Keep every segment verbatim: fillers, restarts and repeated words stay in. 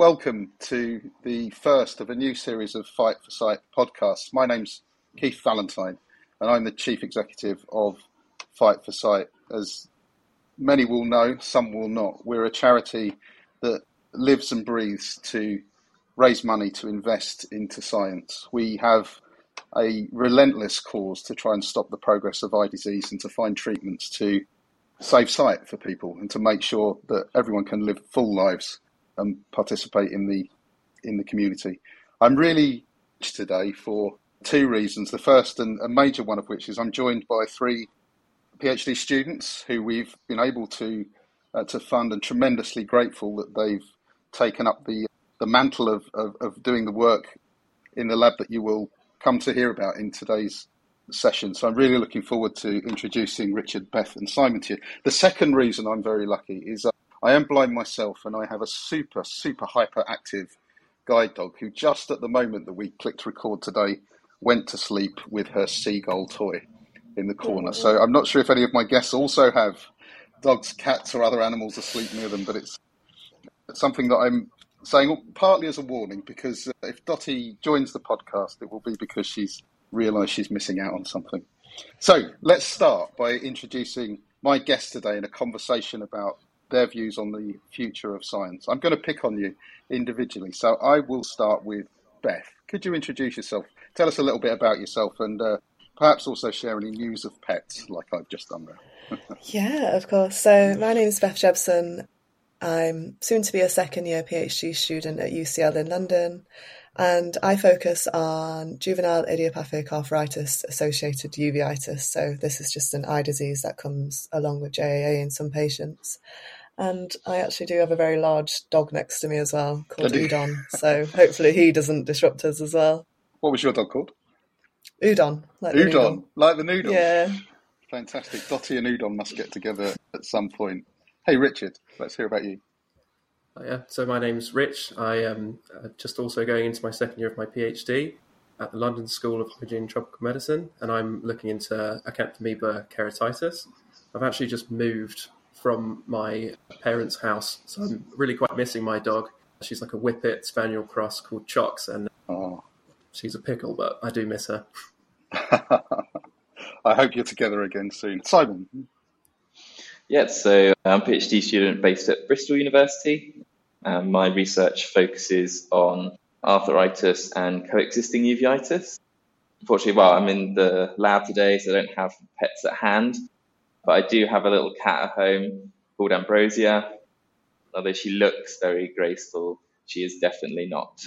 welcome to the first of a new series of Fight for Sight podcasts. My name's Keith Valentine, and I'm the Chief Executive of Fight for Sight. As many will know, some will not, we're a charity that lives and breathes to raise money to invest into science. We have a relentless cause to try and stop the progress of eye disease and to find treatments to save sight for people and to make sure that everyone can live full lives and participate in the in the community. I'm really today for two reasons. The first and a major one of which is I'm joined by three PhD students who we've been able to uh, to fund, and tremendously grateful that they've taken up the the mantle of, of, of doing the work in the lab that you will come to hear about in today's session. So I'm really looking forward to introducing Richard, Beth and Simon to you. The second reason I'm very lucky is uh, I am blind myself, and I have a super, super hyperactive guide dog who just at the moment that we clicked record today went to sleep with her seagull toy in the corner. So I'm not sure if any of my guests also have dogs, cats or other animals asleep near them, but it's something that I'm saying partly as a warning, because if Dottie joins the podcast, it will be because she's realised she's missing out on something. So let's start by introducing my guest today in a conversation about their views on the future of science. I'm going to pick on you individually. So I will start with Beth. Could you introduce yourself? Tell us a little bit about yourself, and uh, perhaps also share any news of pets like I've just done there. Yeah, of course. So my name is Beth Jebson. I'm soon to be a second year PhD student at U C L in London, and I focus on juvenile idiopathic arthritis associated uveitis. So this is just an eye disease that comes along with J A A in some patients. And I actually do have a very large dog next to me as well, called Udon. So hopefully he doesn't disrupt us as well. What was your dog called? Udon. Like Udon, the noodle. like the noodle. Yeah. Fantastic. Dottie and Udon must get together at some point. Hey, Richard, let's hear about you. Oh, yeah, so my name's Rich. I am uh, just also going into my second year of my PhD at the London School of Hygiene and Tropical Medicine, and I'm looking into acanthamoeba keratitis. I've actually just moved from my parents' house, so I'm really quite missing my dog. She's like a Whippet Spaniel cross called Chocs, and oh. she's a pickle, but I do miss her. I hope you're together again soon. Simon. Yeah, so I'm a PhD student based at Bristol University. Um, my research focuses on arthritis and coexisting uveitis. Unfortunately, well, I'm in the lab today, so I don't have pets at hand, but I do have a little cat at home called Ambrosia. Although she looks very graceful, she is definitely not.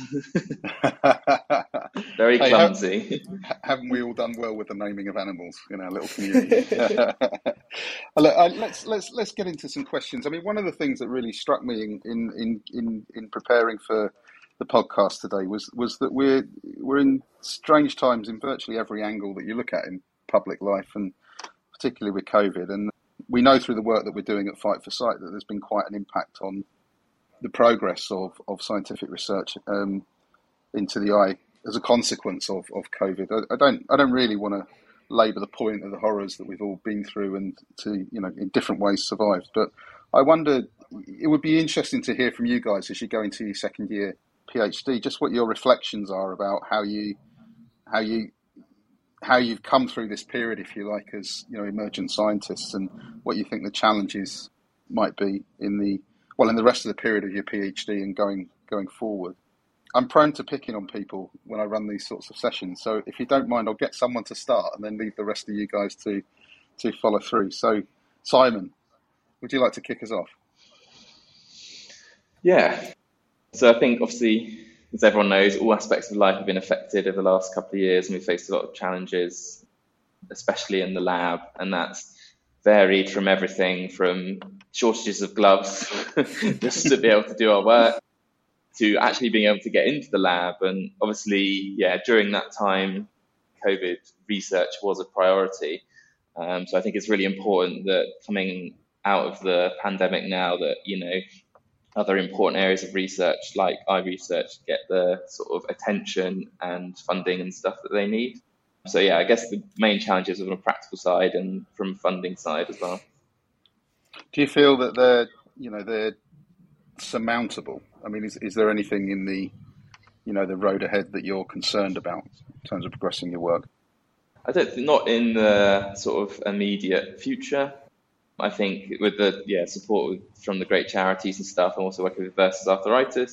Very clumsy. Hey, have, haven't we all done well with the naming of animals in our little community? let's let's let's get into some questions. I mean, one of the things that really struck me in in in in, in preparing for the podcast today was was that we're we're in strange times in virtually every angle that you look at in public life, and particularly with COVID. And we know through the work that we're doing at Fight for Sight that there's been quite an impact on the progress of, of scientific research um, into the eye as a consequence of, of COVID. I, I don't I don't really want to labour the point of the horrors that we've all been through and to, you know, in different ways survived. But I wonder, it would be interesting to hear from you guys as you go into your second year PhD, just what your reflections are about how you how you how you've come through this period, if you like, as, you know, emergent scientists, and what you think the challenges might be in the well in the rest of the period of your PhD and going going forward. I'm prone to picking on people when I run these sorts of sessions, so if you don't mind, I'll get someone to start and then leave the rest of you guys to to follow through. So, Simon, would you like to kick us off? Yeah. So I think, obviously, as everyone knows, all aspects of life have been affected over the last couple of years, and we've faced a lot of challenges, especially in the lab, and that's varied from everything from shortages of gloves just to be able to do our work, to actually being able to get into the lab. And obviously, yeah, during that time, COVID research was a priority. Um, so I think it's really important that coming out of the pandemic now that, you know, other important areas of research like eye research get the sort of attention and funding and stuff that they need. So yeah, I guess the main challenges are on a practical side and from funding side as well. Do you feel that they're, you know, they're surmountable? I mean, is, is there anything in the, you know, the road ahead that you're concerned about in terms of progressing your work? I don't think, not in the sort of immediate future. I think with the yeah support from the great charities and stuff, and also working with Versus Arthritis,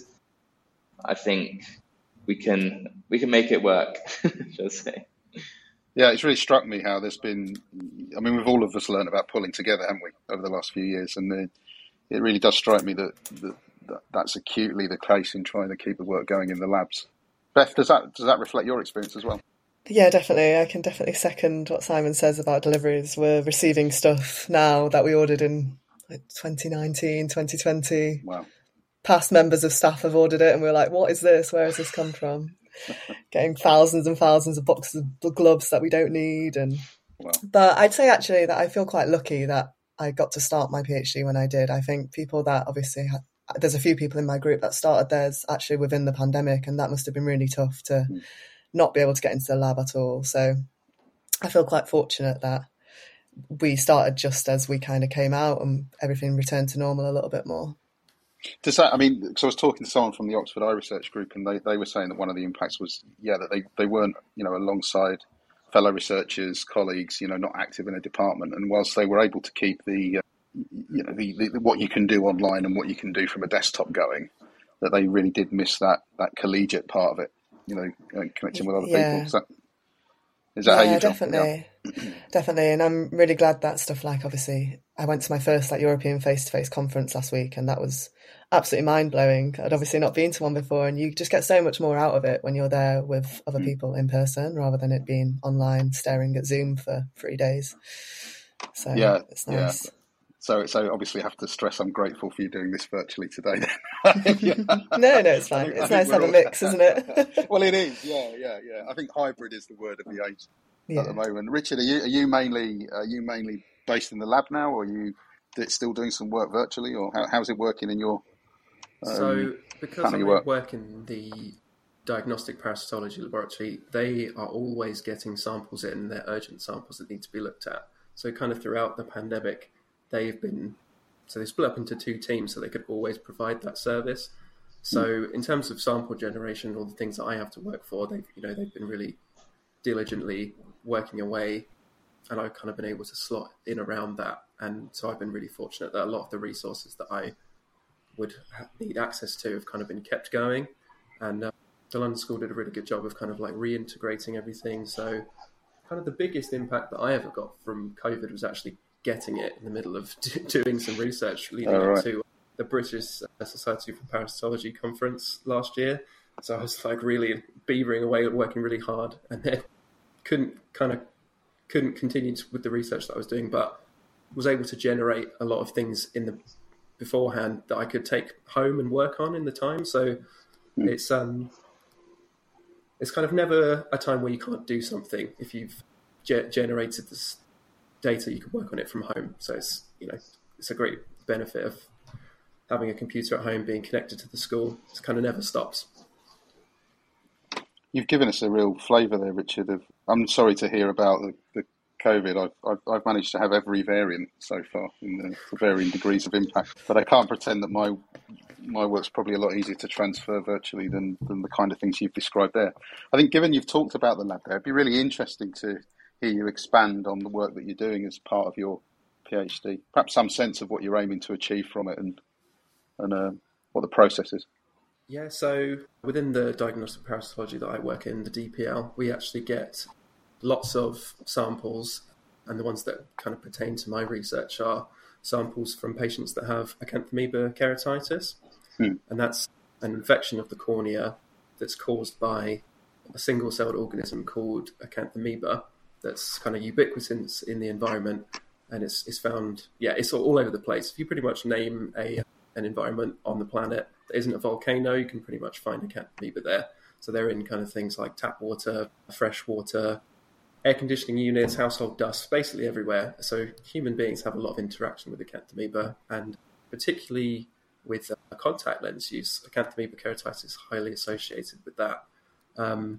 I think we can we can make it work. Shall I say? Yeah, it's really struck me how there's been. I mean, we've all of us learned about pulling together, haven't we, over the last few years, and the, it really does strike me that, that, that that's acutely the case in trying to keep the work going in the labs. Beth, does that does that reflect your experience as well? Yeah, definitely. I can definitely second what Simon says about deliveries. We're receiving stuff now that we ordered in like twenty nineteen, twenty twenty. Wow. Past members of staff have ordered it and we're like, what is this? Where has this come from? Getting thousands and thousands of boxes of gloves that we don't need. And wow. But I'd say actually that I feel quite lucky that I got to start my PhD when I did. I think people that obviously had, there's a few people in my group that started theirs actually within the pandemic, and that must have been really tough to mm. not be able to get into the lab at all. So I feel quite fortunate that we started just as we kind of came out and everything returned to normal a little bit more. Does that, I mean, because I was talking to someone from the Oxford Eye Research Group, and they, they were saying that one of the impacts was, yeah, that they, they weren't, you know, alongside fellow researchers, colleagues, you know, not active in a department. And whilst they were able to keep the, uh, you know, the, the what you can do online and what you can do from a desktop going, that they really did miss that that collegiate part of it, you know, uh, connecting with other yeah. people. Is that, is that yeah, how you definitely. Definitely. And I'm really glad that stuff, like, obviously, I went to my first like European face-to-face conference last week, and that was absolutely mind-blowing. I'd obviously not been to one before, and you just get so much more out of it when you're there with other mm. people in person rather than it being online staring at Zoom for three days. So yeah, it's nice. Yeah. So, so obviously I have to stress I'm grateful for you doing this virtually today. yeah. No, no, it's fine. Think, it's nice to have all... a mix, isn't it? Well, it is. Yeah, yeah, yeah. I think hybrid is the word of the age yeah. at the moment. Richard, are you are you mainly are you mainly based in the lab now, or are you still doing some work virtually, or how, how's it working in your? Um, so, because I work? work in the diagnostic parasitology laboratory, they are always getting samples in. They're urgent samples that need to be looked at. So, kind of throughout the pandemic, they've been, so they split up into two teams so they could always provide that service. So mm. in terms of sample generation, all the things that I have to work for, they've, you know, they've been really diligently working away, and I've kind of been able to slot in around that. And so I've been really fortunate that a lot of the resources that I would need access to have kind of been kept going. And uh, the London School did a really good job of kind of like reintegrating everything. So kind of the biggest impact that I ever got from COVID was actually getting it in the middle of doing some research leading oh, right. up to the British Society for Parasitology conference last year. So I was like really beavering away, working really hard, and then couldn't kind of couldn't continue with the research that I was doing, but was able to generate a lot of things in the beforehand that I could take home and work on in the time. So mm. it's um it's kind of never a time where you can't do something if you've ge- generated this data. You can work on it from home. So it's, you know, it's a great benefit of having a computer at home, being connected to the school. It kind of never stops. You've given us a real flavour there, Richard. Of, I'm sorry to hear about the, the COVID. I've, I've, I've managed to have every variant so far in the, the varying degrees of impact. But I can't pretend that my my work's probably a lot easier to transfer virtually than, than the kind of things you've described there. I think given you've talked about the lab there, it'd be really interesting to hear you expand on the work that you're doing as part of your PhD. Perhaps some sense of what you're aiming to achieve from it and and uh, what the process is. Yeah, so within the diagnostic parasitology that I work in, the D P L, we actually get lots of samples, and the ones that kind of pertain to my research are samples from patients that have Acanthamoeba keratitis, hmm. and that's an infection of the cornea that's caused by a single-celled organism called Acanthamoeba that's kind of ubiquitous in the environment, and it's it's found, yeah, it's all over the place. If you pretty much name a an environment on the planet that isn't a volcano, you can pretty much find Acanthamoeba there. So they're in kind of things like tap water, fresh water, air conditioning units, household dust, basically everywhere. So human beings have a lot of interaction with Acanthamoeba, and particularly with uh, contact lens use, Acanthamoeba keratitis is highly associated with that. Um,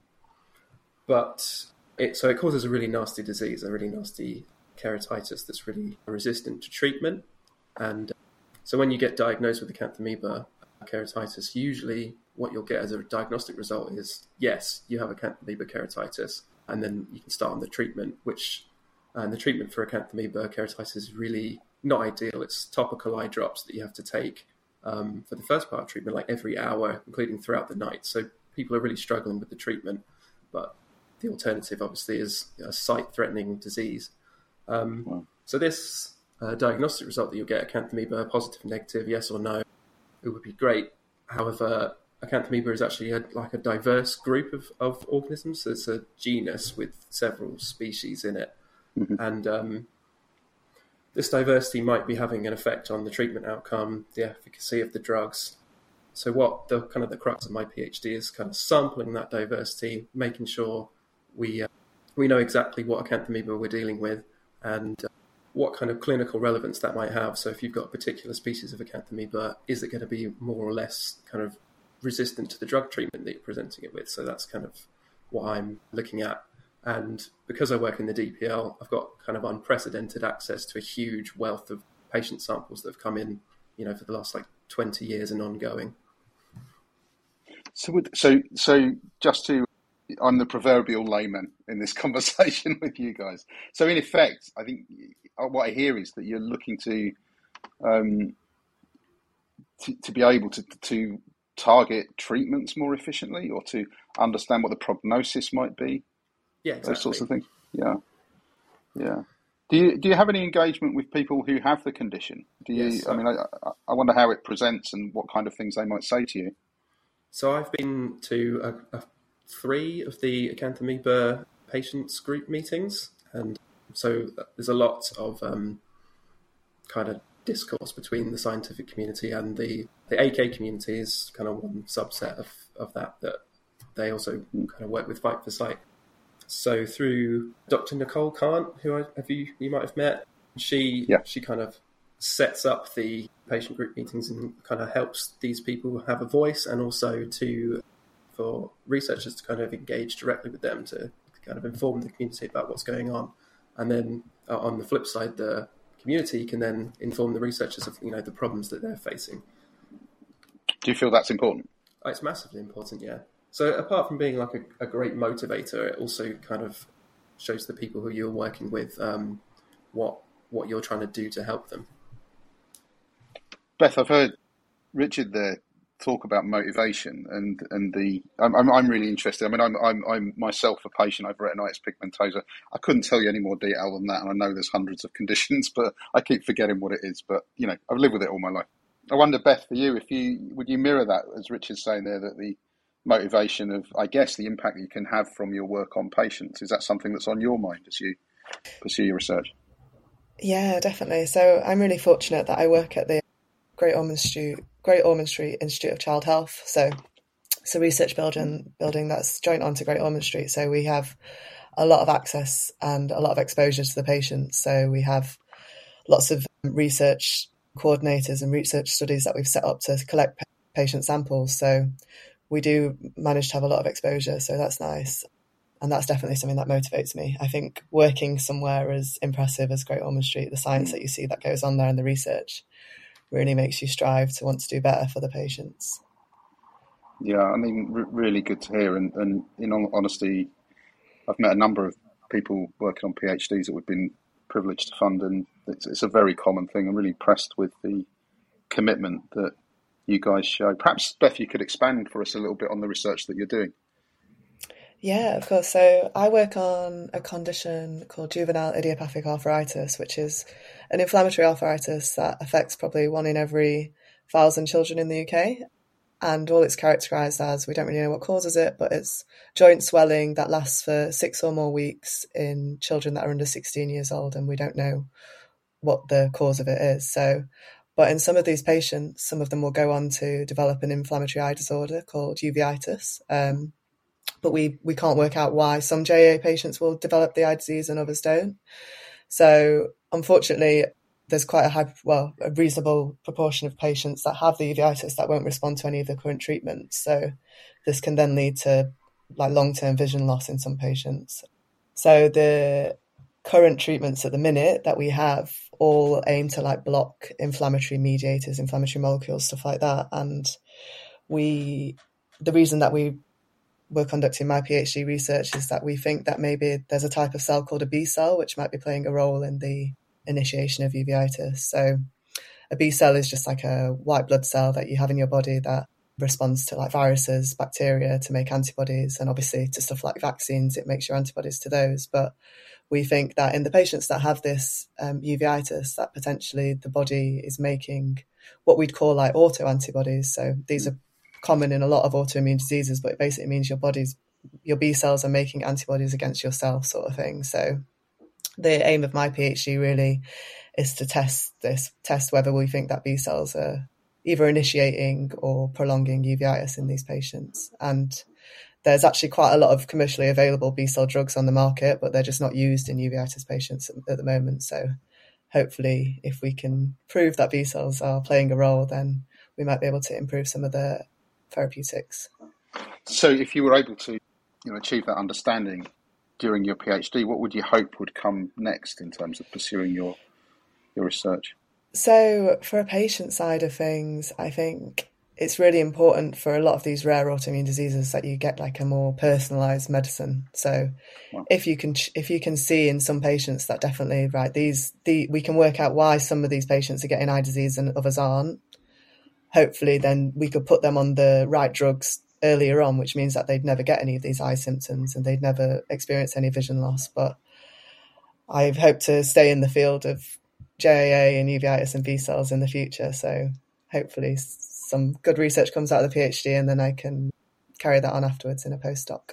but it, so it causes a really nasty disease, a really nasty keratitis that's really resistant to treatment. And so when you get diagnosed with Acanthamoeba, keratitis, usually what you'll get as a diagnostic result is, yes, you have acanthamoeba keratitis, and then you can start on the treatment, which, and the treatment for acanthamoeba keratitis is really not ideal. It's topical eye drops that you have to take um, for the first part of treatment, like every hour, including throughout the night. So people are really struggling with the treatment, but the alternative obviously is a sight-threatening disease. Um, wow. So this uh, diagnostic result that you'll get, acanthamoeba, positive, negative, yes or no, it would be great. However, acanthamoeba is actually a, like a diverse group of, of organisms. So it's a genus with several species in it. Mm-hmm. And um, this diversity might be having an effect on the treatment outcome, the efficacy of the drugs. So what the kind of the crux of my PhD is kind of sampling that diversity, making sure we uh, we know exactly what acanthamoeba we're dealing with and uh, what kind of clinical relevance that might have. So if you've got a particular species of acanthamoeba, is it going to be more or less kind of resistant to the drug treatment that you're presenting it with? So that's kind of what I'm looking at. And because I work in the D P L, I've got kind of unprecedented access to a huge wealth of patient samples that have come in, you know, for the last like twenty years and ongoing. So, with, so, so just to, I'm the proverbial layman in this conversation with you guys. So, in effect, I think what I hear is that you're looking to, um, to, to be able to to target treatments more efficiently, or to understand what the prognosis might be. Yeah, exactly. Those sorts of things. Yeah, yeah. Do you do you have any engagement with people who have the condition? Do you? Yes, I mean, I I wonder how it presents and what kind of things they might say to you. So I've been to a, a, three of the acanthamoeba patients group meetings, and so there's a lot of um, kind of discourse between the scientific community and the the A K community is kind of one subset of of that that they also kind of work with Fight for Sight. So through Doctor Nicole Kant, who I, have you you might have met, she yeah. she kind of sets up the patient group meetings and kind of helps these people have a voice, and also to for researchers to kind of engage directly with them to kind of inform the community about what's going on. And then uh, on the flip side, the community can then inform the researchers of, you know, the problems that they're facing. Do you feel that's important? Oh, it's massively important, yeah. So apart from being like a, a great motivator, it also kind of shows the people who you're working with um, what what you're trying to do to help them. Beth, I've heard Richard there talk about motivation, and and the I'm I'm really interested. I mean, I'm I'm I'm myself a patient of retinitis pigmentosa. I couldn't tell you any more detail than that, and I know there's hundreds of conditions, but I keep forgetting what it is. But you know, I've lived with it all my life. I wonder, Beth, for you, if you would you mirror that, as Richard's saying there, that the motivation of, I guess, the impact that you can have from your work on patients, is that something that's on your mind as you pursue your research? Yeah, definitely. So I'm really fortunate that I work at the Great Ormond Street, Great Ormond Street Institute of Child Health. So it's a research building building that's joint onto Great Ormond Street. So we have a lot of access and a lot of exposure to the patients. So we have lots of research coordinators and research studies that we've set up to collect patient samples. So we do manage to have a lot of exposure. So that's nice. And that's definitely something that motivates me. I think working somewhere as impressive as Great Ormond Street, the science that you see that goes on there and the research really makes you strive to want to do better for the patients. Yeah, I mean, r- really good to hear. And, and in all honesty, I've met a number of people working on PhDs that we've been privileged to fund, and it's, it's a very common thing. I'm really impressed with the commitment that you guys show. Perhaps, Beth, you could expand for us a little bit on the research that you're doing. Yeah, of course. So I work on a condition called juvenile idiopathic arthritis, which is an inflammatory arthritis that affects probably one in every thousand children in the U K. And all it's characterised as, we don't really know what causes it, but it's joint swelling that lasts for six or more weeks in children that are under sixteen years old, and we don't know what the cause of it is. So, but in some of these patients, some of them will go on to develop an inflammatory eye disorder called uveitis. Um, but we, we can't work out why some J A patients will develop the eye disease and others don't. So unfortunately, there's quite a high, well, a reasonable proportion of patients that have the uveitis that won't respond to any of the current treatments. So this can then lead to like long-term vision loss in some patients. So the current treatments at the minute that we have all aim to like block inflammatory mediators, inflammatory molecules, stuff like that. And we, the reason that we were conducting my PhD research is that we think that maybe there's a type of cell called a B cell, which might be playing a role in the initiation of uveitis. So a B cell is just like a white blood cell that you have in your body that responds to like viruses, bacteria to make antibodies, and obviously to stuff like vaccines, it makes your antibodies to those. But we think that in the patients that have this um, uveitis, that potentially the body is making what we'd call like autoantibodies. So these are common in a lot of autoimmune diseases, but it basically means your body's, your B cells are making antibodies against yourself, sort of thing. So the aim of my PhD really is to test this, test whether we think that B cells are either initiating or prolonging uveitis in these patients. And there's actually quite a lot of commercially available B cell drugs on the market, but they're just not used in uveitis patients at the moment. So hopefully if we can prove that B cells are playing a role, then we might be able to improve some of the therapeutics. So if you were able to, you know, achieve that understanding during your PhD, what would you hope would come next in terms of pursuing your your research? So for a patient side of things, I think it's really important for a lot of these rare autoimmune diseases that you get like a more personalized medicine. So wow. if you can if you can see in some patients that definitely, right, these the we can work out why some of these patients are getting eye disease and others aren't, hopefully then we could put them on the right drugs earlier on, which means that they'd never get any of these eye symptoms and they'd never experience any vision loss. But I hope to stay in the field of J A A and uveitis and B cells in the future. So hopefully some good research comes out of the PhD and then I can carry that on afterwards in a postdoc.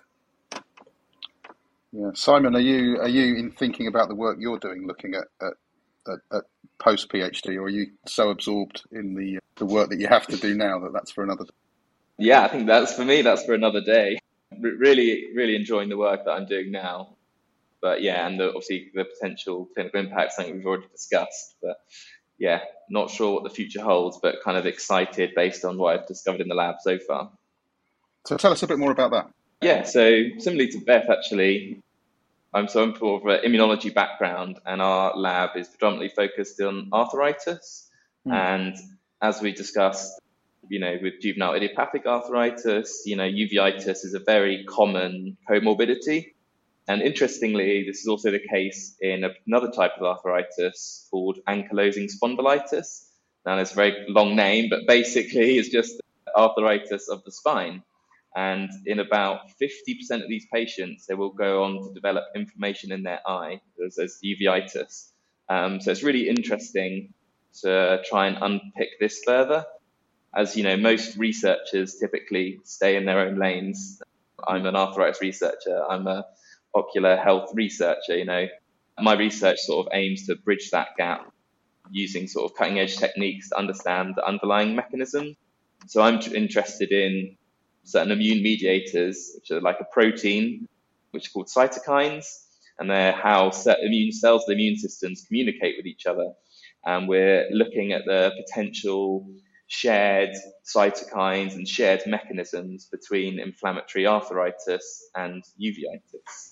Yeah, Simon, are you are you in thinking about the work you're doing, looking at at, at, at post PhD, or are you so absorbed in the the work that you have to do now that that's for another day? Yeah, I think that's for me. That's for another day. Re- really, really enjoying the work that I'm doing now. But yeah, and the, obviously the potential clinical impact, something we've already discussed. But yeah, not sure what the future holds, but kind of excited based on what I've discovered in the lab so far. So tell us a bit more about that. Yeah, so similarly to Beth, actually, I'm so I'm from an immunology background, and our lab is predominantly focused on arthritis. Mm. And as we discussed, you know, with juvenile idiopathic arthritis, you know, uveitis is a very common comorbidity. And interestingly, this is also the case in another type of arthritis called ankylosing spondylitis. Now, it's a very long name, but basically it's just arthritis of the spine. And in about fifty percent of these patients, they will go on to develop inflammation in their eye as, as uveitis. Um, so it's really interesting to try and unpick this further. As you know, most researchers typically stay in their own lanes. I'm an arthritis researcher. I'm a ocular health researcher. You know, my research sort of aims to bridge that gap using sort of cutting edge techniques to understand the underlying mechanism. So I'm interested in certain immune mediators, which are like a protein, which are called cytokines, and they're how immune cells, the immune systems communicate with each other. And we're looking at the potential shared cytokines and shared mechanisms between inflammatory arthritis and uveitis.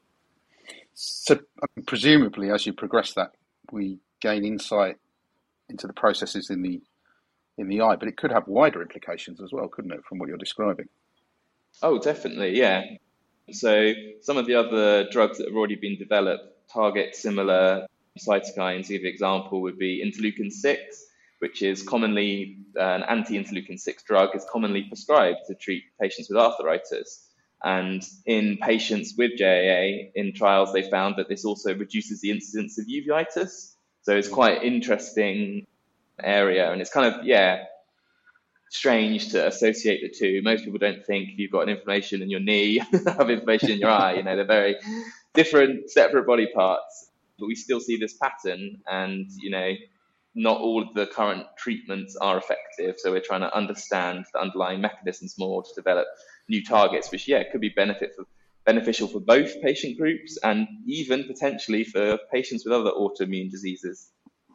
So presumably, as you progress that, we gain insight into the processes in the in the eye, but it could have wider implications as well, couldn't it, from what you're describing? Oh, definitely, yeah. So some of the other drugs that have already been developed target similar cytokines. The example would be interleukin six, which is commonly uh, an anti-interleukin six drug is commonly prescribed to treat patients with arthritis. And in patients with J A A, in trials, they found that this also reduces the incidence of uveitis. So it's quite interesting area. And it's kind of, yeah, strange to associate the two. Most people don't think if you've got an inflammation in your knee, have inflammation in your eye. You know, they're very different, separate body parts. But we still see this pattern. And, you know, not all of the current treatments are effective. So we're trying to understand the underlying mechanisms more to develop new targets, which, yeah, could be benefit for, beneficial for both patient groups and even potentially for patients with other autoimmune diseases.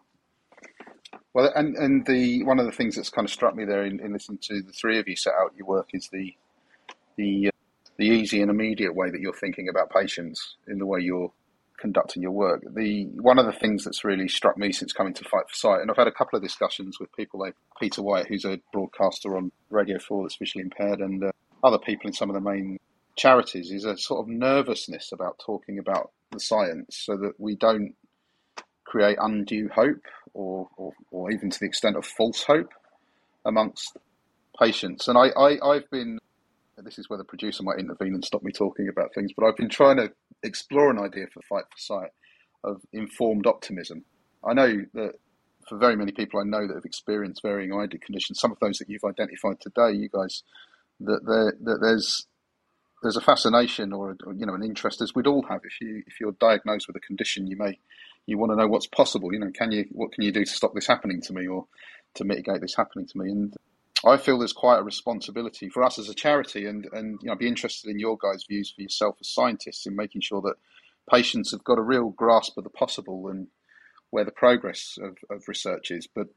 Well, and, and the one of the things that's kind of struck me there in, in listening to the three of you set out your work is the the uh, the easy and immediate way that you're thinking about patients in the way you're conducting your work. The one of the things that's really struck me since coming to Fight for Sight, and I've had a couple of discussions with people like Peter White, who's a broadcaster on Radio four that's visually impaired, and uh, other people in some of the main charities, is a sort of nervousness about talking about the science so that we don't create undue hope or, or, or even to the extent of false hope amongst patients. And I, I, I've been, this is where the producer might intervene and stop me talking about things, but I've been trying to explore an idea for Fight for Sight of informed optimism. I know that for very many people I know that have experienced varying eye conditions, some of those that you've identified today, you guys, that there, that there's there's a fascination or, or you know an interest, as we'd all have. If you if you're diagnosed with a condition, you may you want to know what's possible. You know, can you what can you do to stop this happening to me or to mitigate this happening to me? And I feel there's quite a responsibility for us as a charity, and and you know, I'd be interested in your guys' views for yourself as scientists in making sure that patients have got a real grasp of the possible and where the progress of, of research is, but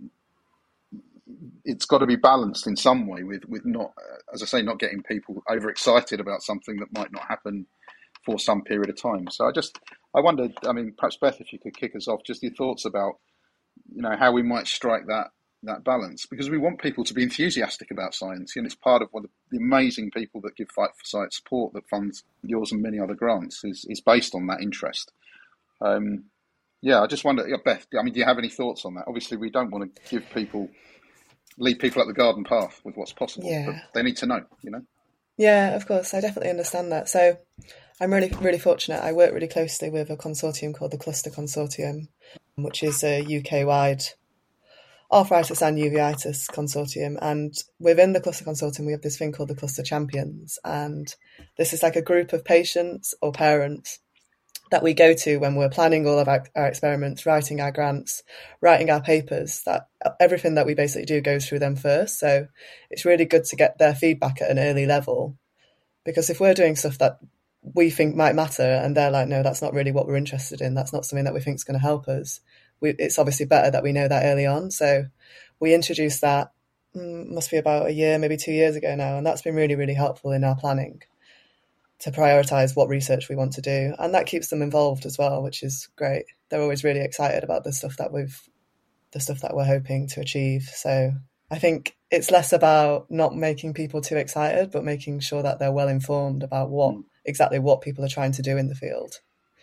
it's got to be balanced in some way with, with not, as I say, not getting people overexcited about something that might not happen for some period of time. So I just, I wondered, I mean, perhaps Beth, if you could kick us off, just your thoughts about, you know, how we might strike that that balance, because we want people to be enthusiastic about science, and it's part of one of the amazing people that give Fight for Sight support that funds yours and many other grants is, is based on that interest. Um, yeah, I just wonder, yeah, Beth, I mean, do you have any thoughts on that? Obviously, we don't want to give people, lead people up the garden path with what's possible, yeah. but they need to know, you know? Yeah, of course, I definitely understand that. So I'm really, really fortunate. I work really closely with a consortium called the Cluster Consortium, which is a U K-wide arthritis and uveitis consortium, and within the Cluster Consortium we have this thing called the Cluster Champions, and this is like a group of patients or parents that we go to when we're planning all of our, our experiments, writing our grants, writing our papers. That everything that we basically do goes through them first, so it's really good to get their feedback at an early level, because if we're doing stuff that we think might matter and they're like, no, that's not really what we're interested in, that's not something that we think is going to help us, We, it's obviously better that we know that early on. So we introduced that, mm, must be about a year, maybe two years ago now, and that's been really, really helpful in our planning to prioritise what research we want to do. And that keeps them involved as well, which is great. They're always really excited about the stuff that we've, the stuff that we're hoping to achieve. So I think it's less about not making people too excited, but making sure that they're well informed about what mm. exactly what people are trying to do in the field.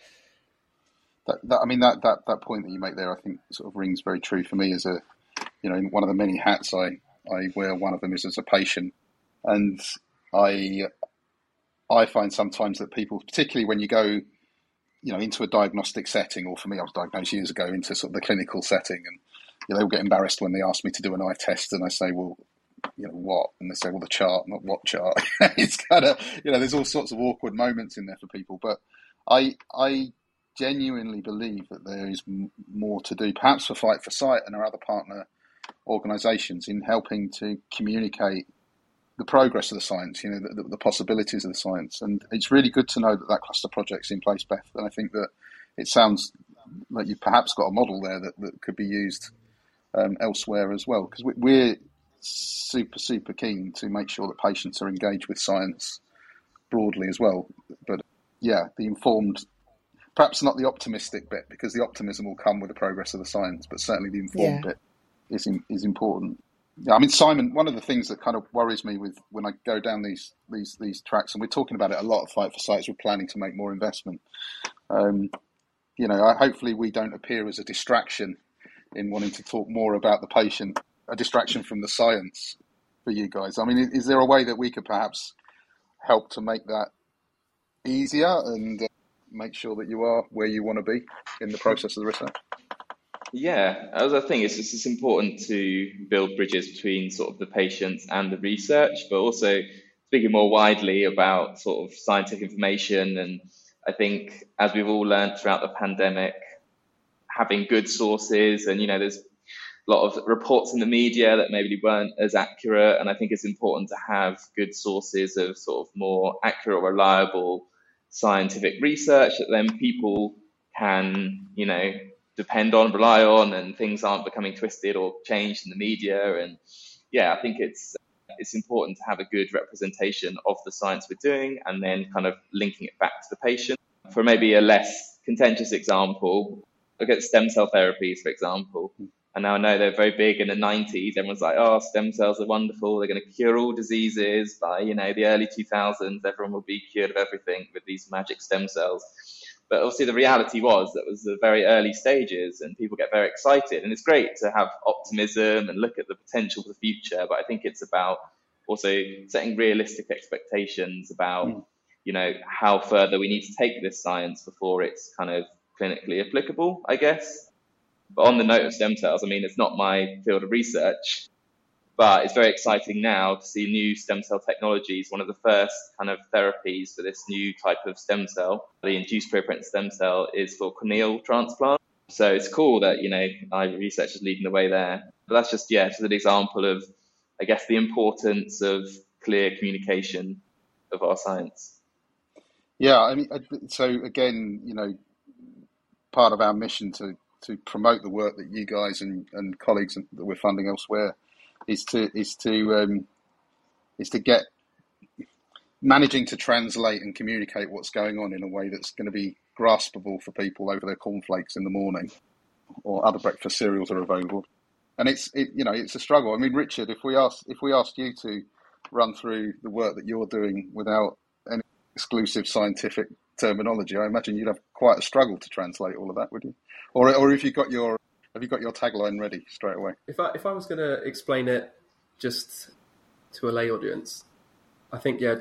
That, that, I mean, that, that, that point that you make there, I think sort of rings very true for me as a, you know, in one of the many hats I, I wear, one of them is as a patient. And I, I find sometimes that people, particularly when you go, you know, into a diagnostic setting, or for me, I was diagnosed years ago into sort of the clinical setting, and you know, they all get embarrassed when they ask me to do an eye test, and I say, well, you know, what? And they say, well, the chart, not what chart. It's kind of, you know, there's all sorts of awkward moments in there for people. But I, I genuinely believe that there is m- more to do, perhaps for Fight for Sight and our other partner organisations, in helping to communicate the progress of the science, you know, the, the, the possibilities of the science. And it's really good to know that that cluster project's in place, Beth. And I think that it sounds like you've perhaps got a model there that, that could be used um, elsewhere as well, because we, we're super, super keen to make sure that patients are engaged with science broadly as well. But yeah, the informed, perhaps not the optimistic bit, because the optimism will come with the progress of the science, but certainly the informed yeah. bit is in, is important. Yeah, I mean, Simon, one of the things that kind of worries me with when I go down these these these tracks, and we're talking about it a lot at Fight for Sight, we're planning to make more investment. Um, you know, I, hopefully we don't appear as a distraction in wanting to talk more about the patient, a distraction from the science for you guys. I mean, is, is there a way that we could perhaps help to make that easier and uh, make sure that you are where you want to be in the process of the research? Yeah, as I think it's just it's important to build bridges between sort of the patients and the research, but also speaking more widely about sort of scientific information. And I think, as we've all learned throughout the pandemic, having good sources, and you know, there's a lot of reports in the media that maybe weren't as accurate, and I think it's important to have good sources of sort of more accurate or reliable scientific research that then people can, you know, depend on, rely on, and things aren't becoming twisted or changed in the media. And yeah, I think it's it's important to have a good representation of the science we're doing, and then kind of linking it back to the patient. For maybe a less contentious example. Look at stem cell therapies, for example. And now I know they're very big in the nineties. Everyone's like, oh, stem cells are wonderful. They're going to cure all diseases. By, you know, the early two thousands, everyone will be cured of everything with these magic stem cells. But obviously the reality was that was the very early stages and people get very excited. And it's great to have optimism and look at the potential for the future. But I think it's about also setting realistic expectations about, mm. you know, how further we need to take this science before it's kind of clinically applicable, I guess. But on the note of stem cells, I mean, it's not my field of research, but it's very exciting now to see new stem cell technologies. One of the first kind of therapies for this new type of stem cell, the induced pluripotent stem cell, is for corneal transplant. So it's cool that, you know, I research is leading the way there. But that's just, yeah, just an example of, I guess, the importance of clear communication of our science. Yeah, I mean, so again, you know, part of our mission to to promote the work that you guys and, and colleagues that we're funding elsewhere is to is to um, is to get managing to translate and communicate what's going on in a way that's going to be graspable for people over their cornflakes in the morning or other breakfast cereals are available. And it's it, you know it's a struggle. I mean, Richard, if we asked if we asked you to run through the work that you're doing without any exclusive scientific terminology, I imagine you'd have quite a struggle to translate all of that, would you? Or, or if you got your, have you got your tagline ready straight away? If I if I was going to explain it just to a lay audience, I think yeah,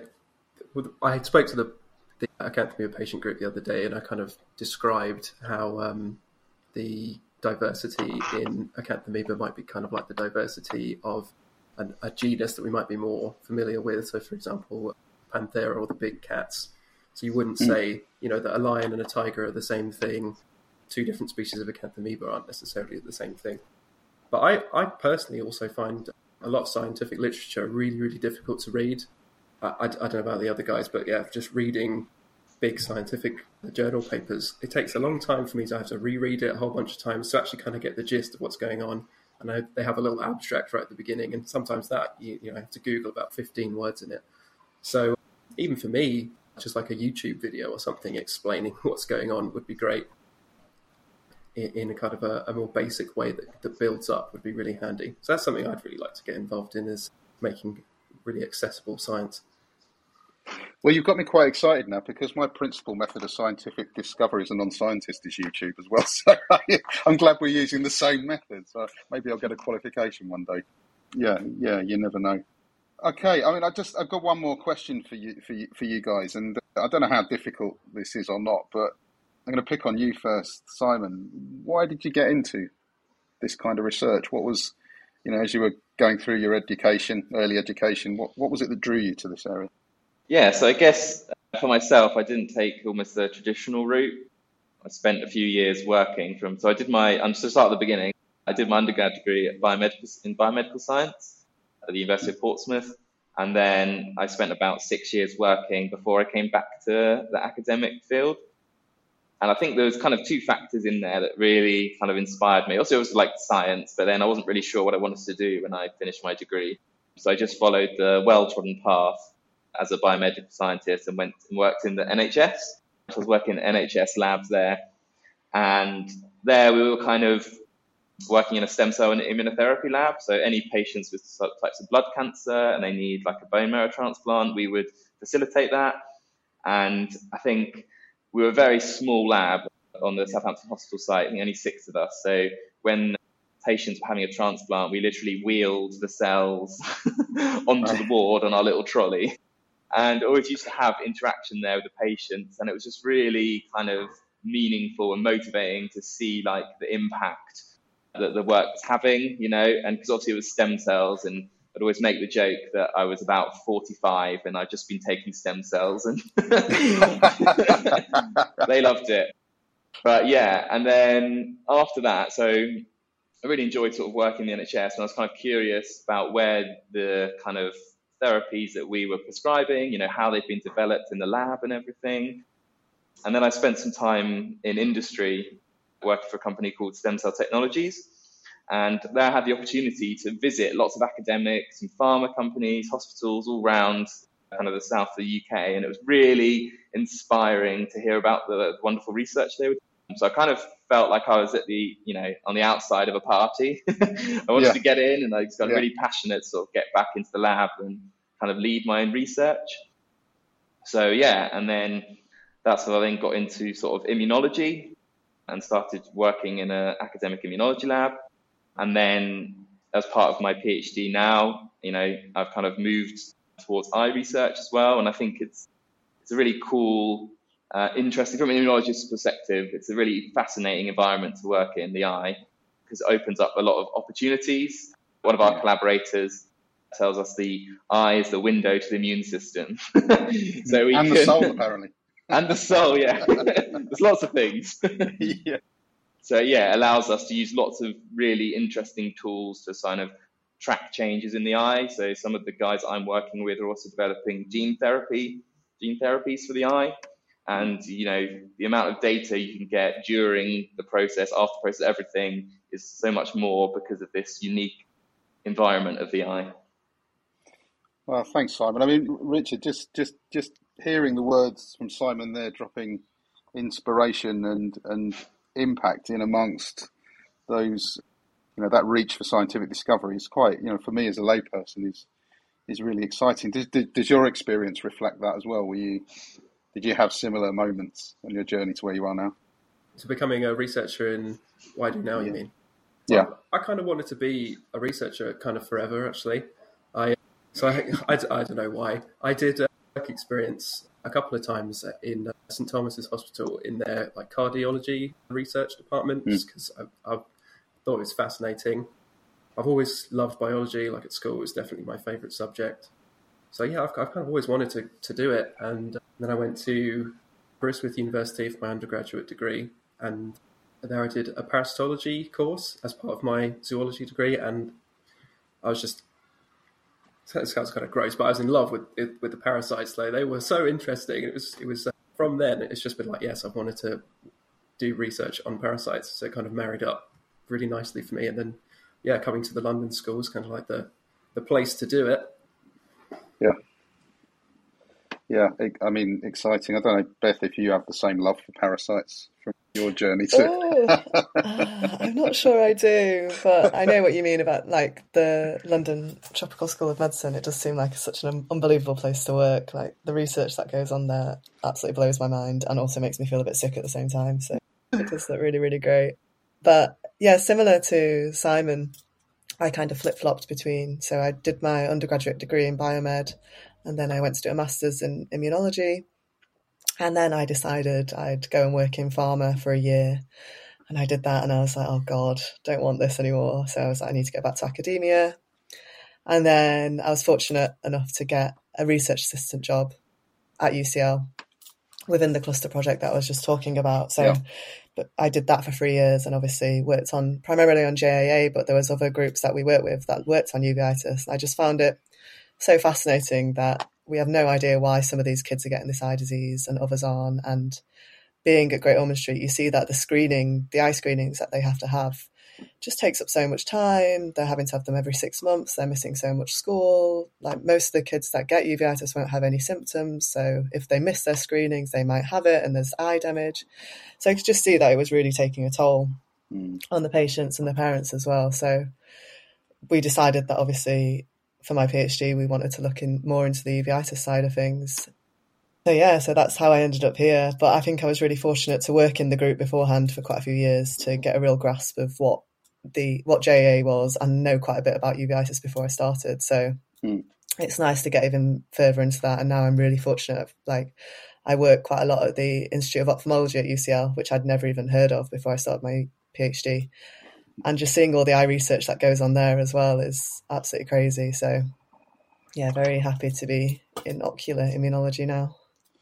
I spoke to the, the Acanthamoeba patient group the other day, and I kind of described how um, the diversity in Acanthamoeba might be kind of like the diversity of an, a genus that we might be more familiar with. So, for example, Panthera or the big cats. So you wouldn't mm. say, you know, that a lion and a tiger are the same thing. Two different species of Acanthamoeba aren't necessarily the same thing. But I, I personally also find a lot of scientific literature really, really difficult to read. I, I, I don't know about the other guys, but yeah, just reading big scientific journal papers, it takes a long time for me to have to reread it a whole bunch of times to actually kind of get the gist of what's going on. And I, they have a little abstract right at the beginning, and sometimes that, you, you know, I have to Google about fifteen words in it. So even for me, just like a YouTube video or something explaining what's going on would be great. In a kind of a, a more basic way that, that builds up would be really handy. So that's something I'd really like to get involved in, is making really accessible science. Well, you've got me quite excited now, because my principal method of scientific discovery as a non-scientist is YouTube as well. So I'm glad we're using the same method. So maybe I'll get a qualification one day. Yeah, yeah, you never know. Okay, I mean, I just I've got one more question for you for you, for you guys, and I don't know how difficult this is or not, but I'm going to pick on you first, Simon. Why did you get into this kind of research? What was, you know, as you were going through your education, early education, what, what was it that drew you to this area? Yeah, so I guess for myself, I didn't take almost the traditional route. I spent a few years working from, so I did my, I'm to start at the beginning, I did my undergrad degree at biomedical, in biomedical science at the University of Portsmouth. And then I spent about six years working before I came back to the academic field. And I think there was kind of two factors in there that really kind of inspired me. Also, I was like science, but then I wasn't really sure what I wanted to do when I finished my degree. So I just followed the well-trodden path as a biomedical scientist and went and worked in the N H S. I was working in N H S labs there. And there we were kind of working in a stem cell and immunotherapy lab. So any patients with types of blood cancer and they need like a bone marrow transplant, we would facilitate that. And I think we were a very small lab on the Southampton Hospital site, I think only six of us. So when patients were having a transplant, we literally wheeled the cells onto the ward on our little trolley, and always used to have interaction there with the patients. And it was just really kind of meaningful and motivating to see like the impact that the work was having, you know, and because obviously it was stem cells, and I'd always make the joke that I was about forty-five and I'd just been taking stem cells, and they loved it. But yeah, and then after that, so I really enjoyed sort of working in the N H S, and I was kind of curious about where the kind of therapies that we were prescribing, you know, how they'd been developed in the lab and everything. And then I spent some time in industry working for a company called Stem Cell Technologies. And there I had the opportunity to visit lots of academics and pharma companies, hospitals all around kind of the south of the U K, and it was really inspiring to hear about the wonderful research they were doing. So I kind of felt like I was at the, you know, on the outside of a party. I wanted Yeah. to get in, and I got Yeah. really passionate to sort of get back into the lab and kind of lead my own research. So yeah, and then that's when I then got into sort of immunology and started working in an academic immunology lab. And then as part of my PhD now, you know, I've kind of moved towards eye research as well. And I think it's it's a really cool, uh, interesting, from an immunologist's perspective, it's a really fascinating environment to work in, the eye, because it opens up a lot of opportunities. One of our Yeah. collaborators tells us the eye is the window to the immune system. So we and the can, soul, apparently. and the soul, yeah. There's lots of things. Yeah. So yeah, it allows us to use lots of really interesting tools to kind of track changes in the eye. So some of the guys I'm working with are also developing gene therapy, gene therapies for the eye. And, you know, the amount of data you can get during the process, after the process, everything is so much more because of this unique environment of the eye. Well, thanks, Simon. I mean, Richard, just just just hearing the words from Simon there, dropping inspiration and and impact in amongst those, you know, that reach for scientific discovery is quite, you know, for me as a layperson, is is really exciting. Does, does your experience reflect that as well? Were you did you have similar moments on your journey to where you are now? To becoming a researcher in what I do now, Yeah. you mean? Yeah. Well, I kind of wanted to be a researcher kind of forever, actually. I so I, I, I don't know why. I did a work experience a couple of times in St Thomas's Hospital in their like cardiology research departments, because mm. I, I thought it was fascinating. I've always loved biology. Like at school, it was definitely my favourite subject. So yeah, I've, I've kind of always wanted to, to do it. And then I went to Aberystwyth University for my undergraduate degree, and there I did a parasitology course as part of my zoology degree, and I was just, it sounds kind of gross, but I was in love with with the parasites. Though they were so interesting. It was it was uh, from then it's just been like, yes, I've wanted to do research on parasites, so it kind of married up really nicely for me. And then yeah, coming to the London School was kind of like the the place to do it. Yeah. Yeah, I mean, exciting. I don't know, Beth, if you have the same love for parasites from your journey too. Oh, uh, I'm not sure I do, but I know what you mean about like the London Tropical School of Medicine. It does seem like such an unbelievable place to work. Like the research that goes on there absolutely blows my mind, and also makes me feel a bit sick at the same time. So it does look really, really great. But yeah, similar to Simon, I kind of flip-flopped between. So I did my undergraduate degree in biomed, and then I went to do a master's in immunology. And then I decided I'd go and work in pharma for a year. And I did that, and I was like, oh God, don't want this anymore. So I was like, I need to go back to academia. And then I was fortunate enough to get a research assistant job at U C L within the cluster project that I was just talking about. So yeah. But I did that for three years and obviously worked on primarily on J A A, but there was other groups that we worked with that worked on uveitis. I just found it so fascinating that we have no idea why some of these kids are getting this eye disease and others aren't. And being at Great Ormond Street, you see that the screening, the eye screenings that they have to have just takes up so much time. They're having to have them every six months. They're missing so much school. Like most of the kids that get uveitis won't have any symptoms. So if they miss their screenings, they might have it and there's eye damage. So I could just see that it was really taking a toll mm. on the patients and the parents as well. So we decided that obviously for my PhD, we wanted to look in more into the uveitis side of things. So yeah, so that's how I ended up here. But I think I was really fortunate to work in the group beforehand for quite a few years to get a real grasp of what the what J A A was and know quite a bit about uveitis before I started. So mm. it's nice to get even further into that. And now I'm really fortunate. Like I work quite a lot at the Institute of Ophthalmology at U C L, which I'd never even heard of before I started my PhD. And just seeing all the eye research that goes on there as well is absolutely crazy. So yeah, very happy to be in ocular immunology now.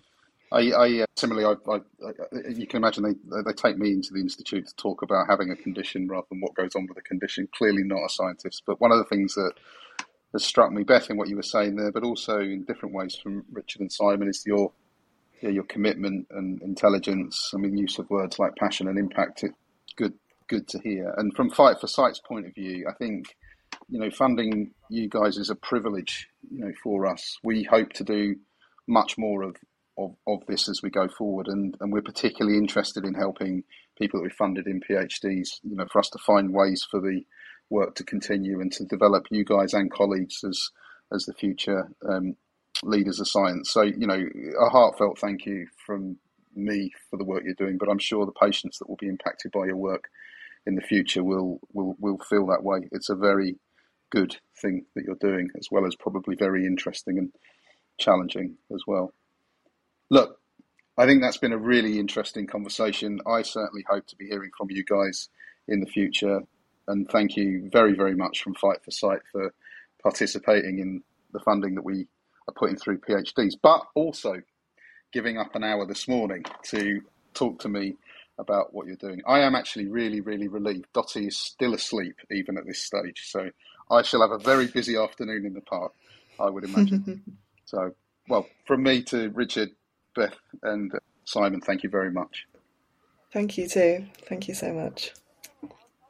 I, I uh, similarly, I, I, I, you can imagine they they take me into the institute to talk about having a condition rather than what goes on with the condition. Clearly not a scientist, but one of the things that has struck me, Beth, in what you were saying there, but also in different ways from Richard and Simon, is your yeah, your commitment and intelligence. I mean, use of words like passion and impact. It's good, good to hear. And from Fight for Sight's point of view, I think you know funding you guys is a privilege, you know, for us. We hope to do much more of, of, of this as we go forward. And, and we're particularly interested in helping people that we funded in PhDs, you know, for us to find ways for the work to continue and to develop you guys and colleagues as as the future um, leaders of science. So, you know, a heartfelt thank you from me for the work you're doing, but I'm sure the patients that will be impacted by your work in the future will will will feel that way. It's a very good thing that you're doing, as well as probably very interesting and challenging as well. Look, I think that's been a really interesting conversation. I certainly hope to be hearing from you guys in the future. And thank you very, very much from Fight for Sight for participating in the funding that we are putting through PhDs, but also giving up an hour this morning to talk to me about what you're doing. I am actually really, really relieved. Dottie is still asleep even at this stage. So I shall have a very busy afternoon in the park, I would imagine. So, well, from me to Richard, Beth and Simon, thank you very much. Thank you too. Thank you so much.